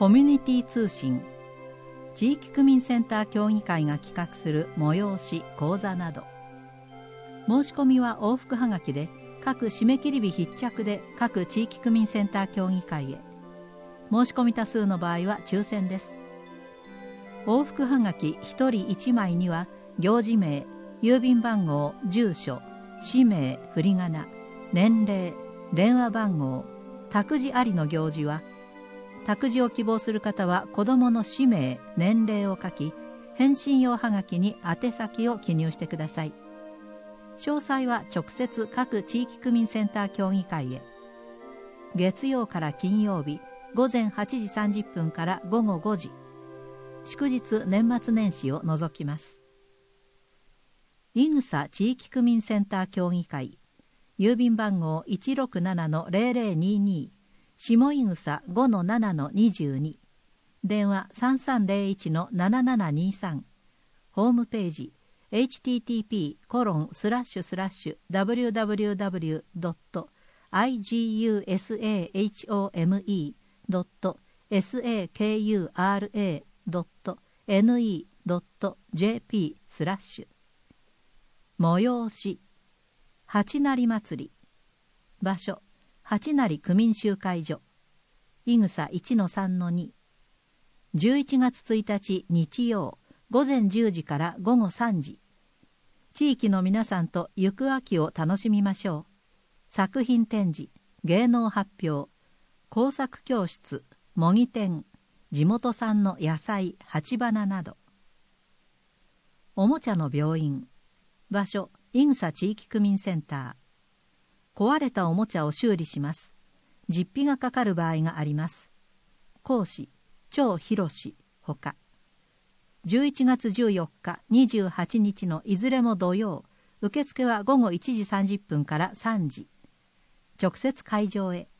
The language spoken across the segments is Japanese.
コミュニティ通信、地域区民センター協議会が企画する催し講座など。申し込みは往復はがきで、各締め切り日必着で各地域区民センター協議会へ。申し込み多数の場合は抽選です。往復はがき1人1枚には、行事名、郵便番号、住所、氏名、振り仮名、年齢、電話番号、託児ありの行事は、託児を希望する方は子どもの氏名、年齢を書き、返信用はがきに宛先を記入してください。詳細は直接各地域区民センター協議会へ。月曜から金曜日、午前8時30分から午後5時。祝日年末年始を除きます。いぐさ地域区民センター協議会、郵便番号 167-0022、下いぐさ 5-7-22、電話 3301-7723、ホームページhttp://www.igusahoma.ne.jp/ 催し八成祭り、場所八成区民集会所、いぐさ 1-3-2、11月1日日曜午前10時から午後3時。地域の皆さんと行く秋を楽しみましょう。作品展示、芸能発表、工作教室、模擬店、地元産の野菜、鉢花など。おもちゃの病院、場所いぐさ地域区民センター。壊れたおもちゃを修理します。実費がかかる場合があります。講師張博士ほか。11月14日、28日のいずれも土曜、受付は午後1時30分から3時。直接会場へ。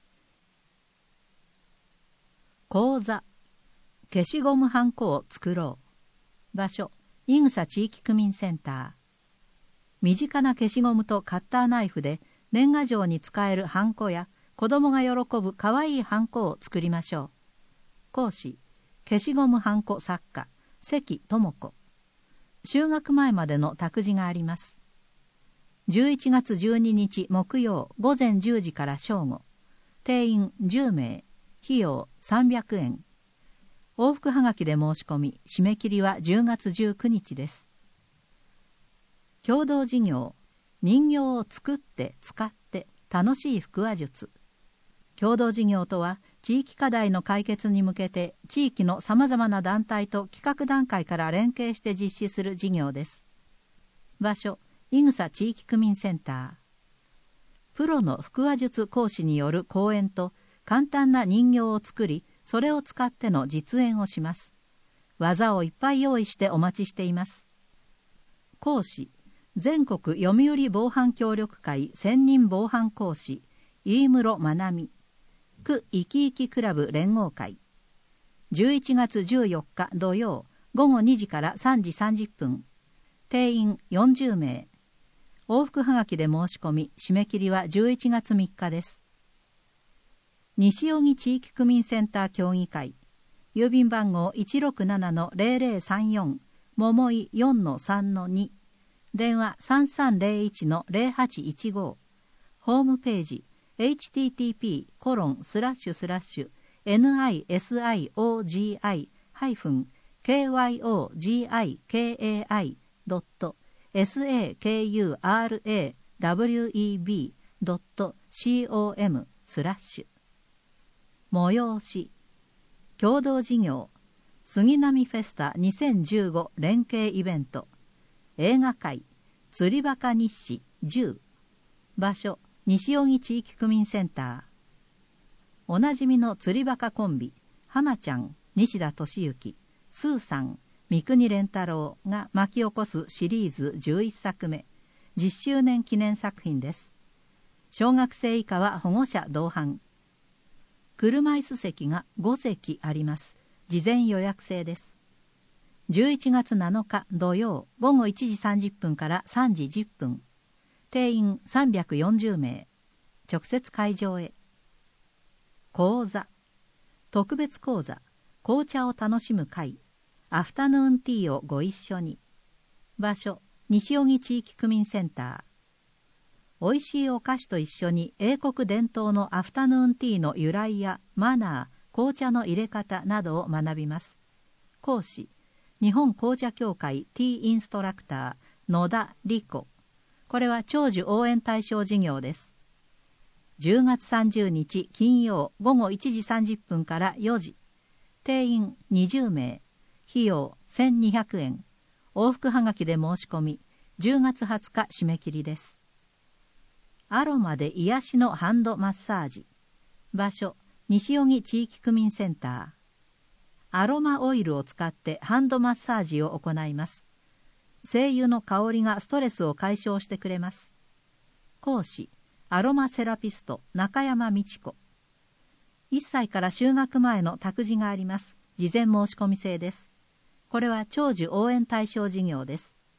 講座、消しゴムはんこを作ろう。場所、いぐさ地域区民センター。身近な消しゴムとカッターナイフで年賀状に使えるはんこや子供が喜ぶかわいいはんこを作りましょう。講師、消しゴムはんこ作家、関智子。就学前までの託児があります。11月12日木曜午前10時から正午。定員10名。費用300円。往復はがきで申し込み、締め切りは10月19日です。共同事業、人形を作って使って楽しい腹話術。共同事業とは、地域課題の解決に向けて地域のさまざまな団体と企画段階から連携して実施する事業です。場所、いぐさ地域区民センター。プロの腹話術講師による講演と簡単な人形を作り、それを使っての実演をします。技をいっぱい用意してお待ちしています。講師、全国読売防犯協力会専任防犯講師、飯室まなみ。区いきいきクラブ連合会。11月14日土曜午後2時から3時30分。定員40名。往復はがきで申し込み、締め切りは11月3日です。西荻地域区民センター協議会。郵便番号 167-0034、桃井 4-3-2。電話 3301-0815。ホームページhttp://NISIOGI-KIOGIKAWEB.com/催し共同事業杉並フェスタ2015連携イベント映画会釣りバカ日誌10。場所西荻地域区民センター。おなじみの釣りバカコンビ浜ちゃん、西田敏行、スーさん、三國連太郎が巻き起こすシリーズ11作目10周年記念作品です。小学生以下は保護者同伴。車椅子席が5席あります。事前予約制です。11月7日土曜午後1時30分から3時10分。定員340名。直接会場へ。講座特別講座紅茶を楽しむ会アフタヌーンティーをご一緒に。場所西荻地域区民センター。おいしいお菓子と一緒に英国伝統のアフタヌーンティーの由来やマナー、紅茶の入れ方などを学びます。講師日本紅茶協会ティーインストラクター野田理子。これは長寿応援対象事業です。10月30日金曜午後1時30分から4時。定員20名。費用1200円。往復はがきで申し込み、10月20日締め切りです。アロマで癒しのハンドマッサージ。場所西荻地域区民センター。アロマオイルを使ってハンドマッサージを行います。精油の香りがストレスを解消してくれます。講師アロマセラピスト中山美智子。1歳から就学前の託児があります。事前申し込み制です。これは長寿応援対象事業です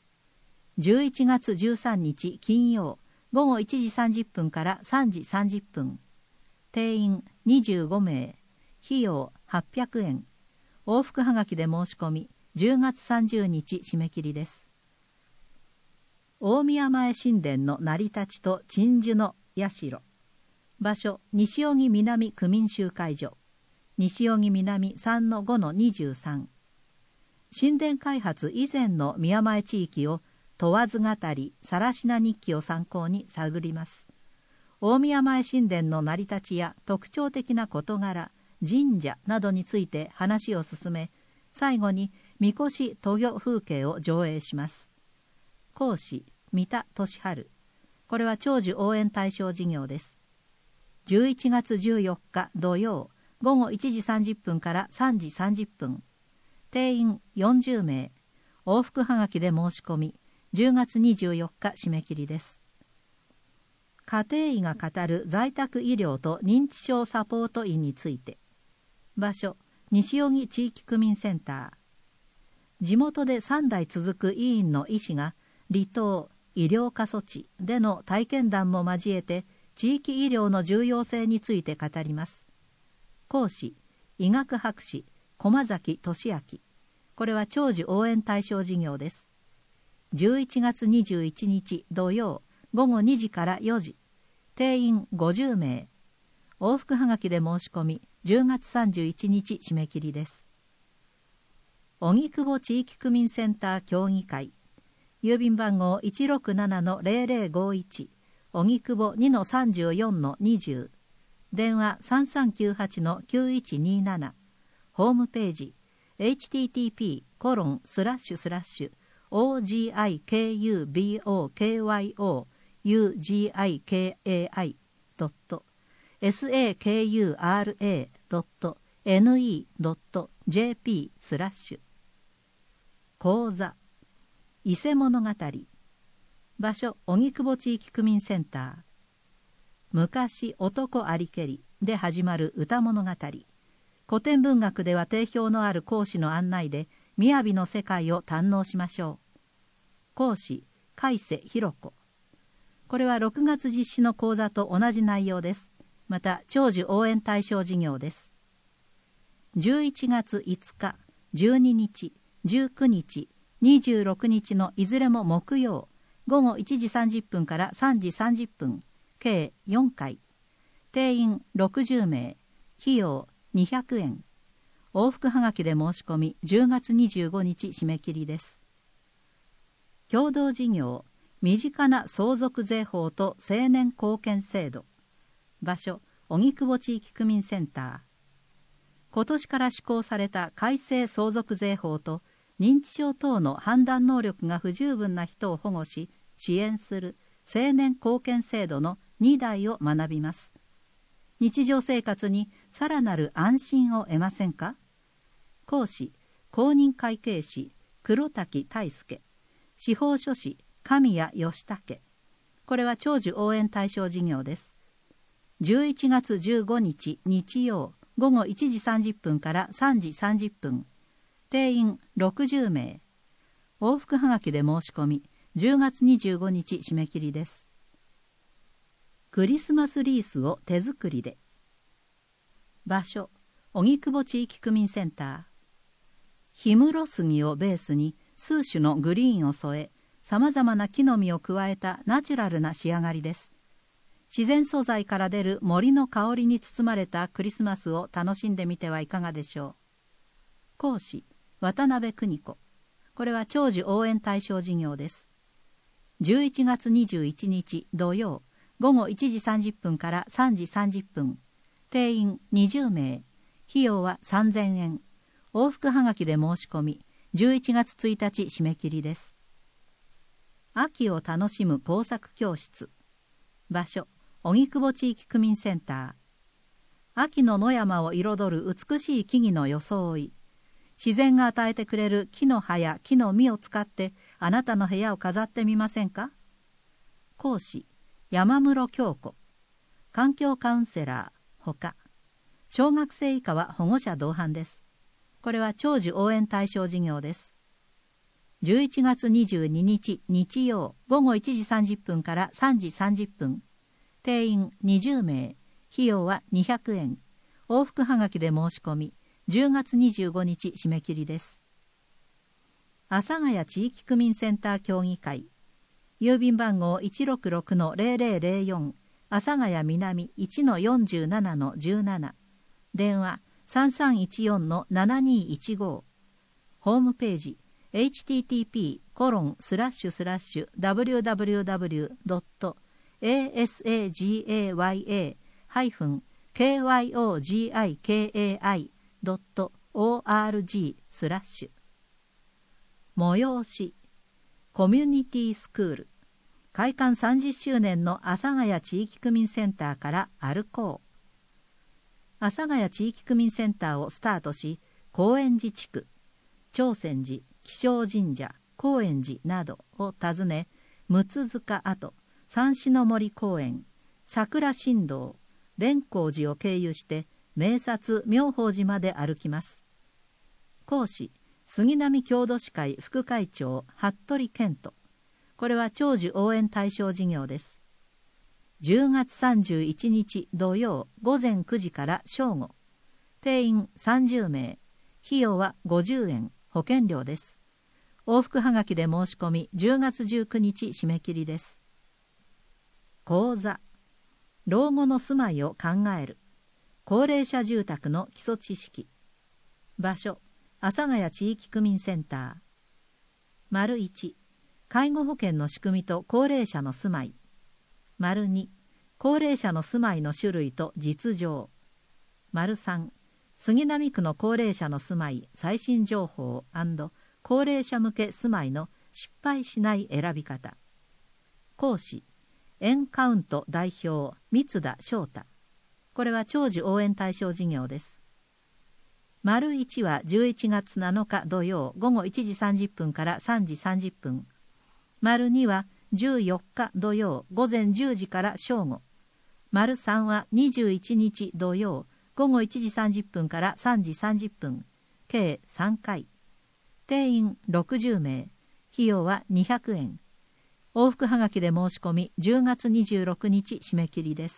。11月13日金曜午後1時30分から3時30分。定員25名。費用800円。往復はがきで申し込み、10月30日締め切りです。大宮前神殿の成り立ちと鎮守の社。場所西荻南区民集会所。西荻南 3-5-23。神殿開発以前の宮前地域を問わず語り更科日記を参考に探ります。大宮前神殿の成り立ちや特徴的な事柄、神社などについて話を進め、最後に神輿渡御風景を上映します。講師三田俊治。これは長寿応援対象事業です。11月14日土曜午後1時30分から3時30分。定員40名。往復はがきで申し込み、10月24日締め切りです。家庭医が語る在宅医療と認知症サポート医について。場所西荻地域区民センター。地元で3代続く医院の医師が離島医療過疎地での体験談も交えて地域医療の重要性について語ります。講師医学博士駒崎俊明。これは長寿応援対象事業です。11月21日土曜午後2時から4時。定員50名。往復はがきで申し込み、10月31日締め切りです。荻窪地域区民センター協議会。郵便番号 167-0051。荻窪 2-34-20。電話 3398-9127。ホームページ http://ogikubokyuji.sakura.ne.jp/ 講座伊勢物語。場所荻窪地域区民センター。昔男ありけりで始まる歌物語。古典文学では定評のある講師の案内で雅の世界を堪能しましょう。講師海瀬弘子。これは6月実施の講座と同じ内容です。また長寿応援対象事業です。11月5日、12日、19日、26日のいずれも木曜、午後1時30分から3時30分、計4回。定員60名。費用200円。往復はがきで申し込み、10月25日締め切りです。共同事業身近な相続税法と青年貢献制度。場所荻窪地域区民センター。今年から施行された改正相続税法と認知症等の判断能力が不十分な人を保護し支援する青年貢献制度の2題を学びます。日常生活にさらなる安心を得ませんか。講師公認会計士黒滝大輔。司法書士神谷義武。これは長寿応援対象事業です。11月15日日曜午後1時30分から3時30分。定員60名。往復はがきで申し込み、10月25日締め切りです。クリスマスリースを手作りで。場所荻窪地域区民センター。氷室杉をベースに数種のグリーンを添え、さまざまな木の実を加えたナチュラルな仕上がりです。自然素材から出る森の香りに包まれたクリスマスを楽しんでみてはいかがでしょう。講師、渡辺邦子。これは長寿応援対象事業です。11月21日土曜、午後1時30分から3時30分。定員20名。費用は3000円。往復はがきで申し込み、11月1日締め切りです。秋を楽しむ工作教室。場所、荻窪地域区民センター。秋の野山を彩る美しい木々の装い。自然が与えてくれる木の葉や木の実を使ってあなたの部屋を飾ってみませんか。講師、山室京子。環境カウンセラー、ほか。小学生以下は保護者同伴です。これは長寿応援対象事業です。11月22日日曜午後1時30分から3時30分。定員20名。費用は200円。往復はがきで申し込み、10月25日締め切りです。阿佐ヶ谷地域区民センター協議会。郵便番号 166-0004 阿佐ヶ谷南 1-47-17。電話 3314-7215。ホームページ http://www.asagayakykai.org/ 催しコミュニティスクール開館30周年の阿佐ヶ谷地域区民センターから歩こう。阿佐ヶ谷地域区民センターをスタートし、高円寺地区、長泉寺、気象神社、高円寺などを訪ね、六塚跡、三種の森公園、桜新道、蓮光寺を経由して名刹妙法寺まで歩きます。講師、杉並郷土史会副会長服部健人。これは長寿応援対象事業です。10月31日土曜午前9時から正午。定員30名。費用は50円。保険料です。往復はがきで申し込み、10月19日締め切りです。講座。老後の住まいを考える。高齢者住宅の基礎知識。場所。阿佐ヶ谷地域区民センター。丸1。介護保険の仕組みと高齢者の住まい。丸2。高齢者の住まいの種類と実情。丸3。杉並区の高齢者の住まい最新情報&高齢者向け住まいの失敗しない選び方。講師、エンカウント代表三田翔太。これは長寿応援対象事業です。丸1は11月7日土曜午後1時30分から3時30分。丸2は14日土曜午前10時から正午。丸3は21日土曜午後1時30分から3時30分。計3回。定員60名。費用は200円。往復はがきで申し込み、10月26日締め切りです。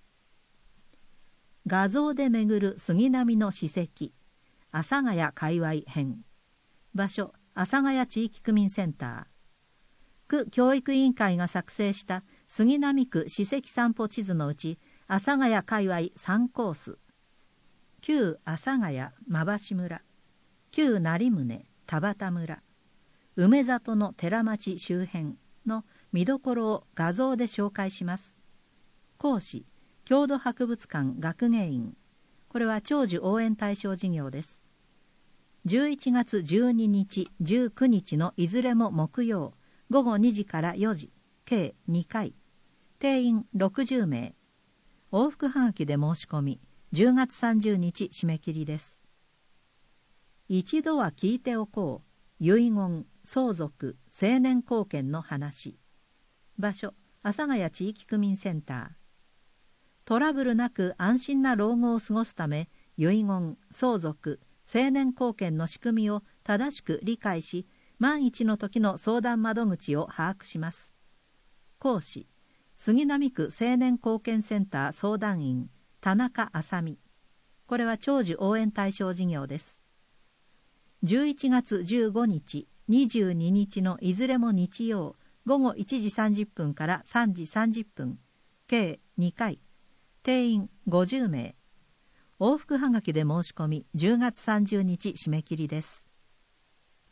画像で巡る杉並の史跡。阿佐ヶ谷界隈編。場所、阿佐ヶ谷地域区民センター。区教育委員会が作成した杉並区史跡散歩地図のうち、阿佐ヶ谷界隈3コース。旧阿佐ヶ谷馬橋村、旧成宗田畑村、梅里の寺町周辺の見どころを画像で紹介します。講師、郷土博物館学芸員。これは長寿応援対象事業です。11月12日、19日のいずれも木曜、午後2時から4時、計2回。定員60名。往復はがきで申し込み、10月30日締め切りです。一度は聞いておこう。遺言、相続、成年後見の話。場所、阿佐ヶ谷地域区民センター。トラブルなく安心な老後を過ごすため、遺言、相続、成年後見の仕組みを正しく理解し、万一の時の相談窓口を把握します。講師、杉並区青年後見センター相談員、田中麻美。 これは長寿応援対象事業です。11月15日、22日のいずれも日曜、午後1時30分から3時30分、計2回、定員50名。往復はがきで申し込み、10月30日締め切りです。